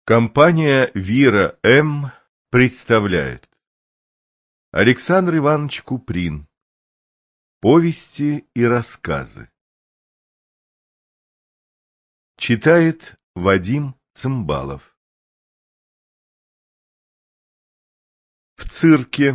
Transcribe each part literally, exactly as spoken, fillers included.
Компания «Вира М.» представляет Александр Иванович Куприн. Повести и рассказы. Читает Вадим Цымбалов. В цирке.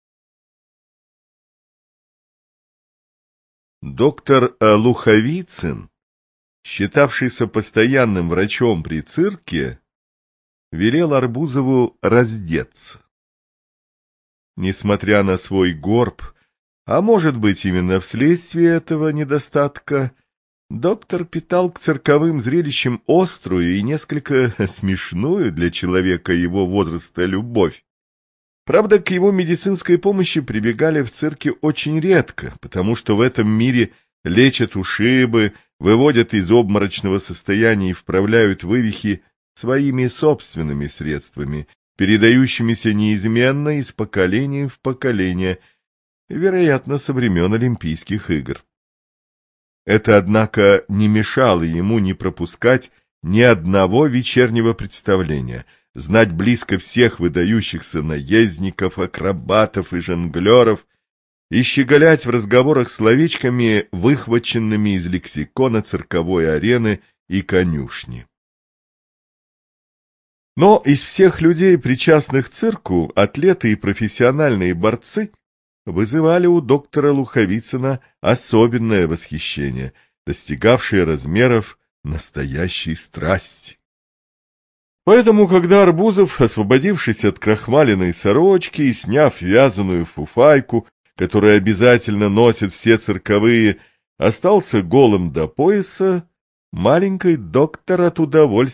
Доктор Луховицын, считавшийся постоянным врачом при цирке, велел Арбузову раздеться. Несмотря на свой горб, а может быть именно вследствие этого недостатка, доктор питал к цирковым зрелищам острую и несколько смешную для человека его возраста любовь. Правда, к его медицинской помощи прибегали в цирке очень редко, потому что в этом мире лечат ушибы, выводят из обморочного состояния и вправляют вывихи своими собственными средствами, передающимися неизменно из поколения в поколение, вероятно, со времен Олимпийских игр. Это, однако, не мешало ему не пропускать ни одного вечернего представления, знать близко всех выдающихся наездников, акробатов и жонглеров и щеголять в разговорах словечками, выхваченными из лексикона цирковой арены и конюшни. Но из всех людей, причастных к цирку, атлеты и профессиональные борцы вызывали у доктора Луховицына особенное восхищение, достигавшее размеров настоящей страсти. Поэтому, когда Арбузов, освободившись от крахмаленной сорочки и сняв вязаную фуфайку, которую обязательно носят все цирковые, остался голым до пояса, маленький доктор от удовольствия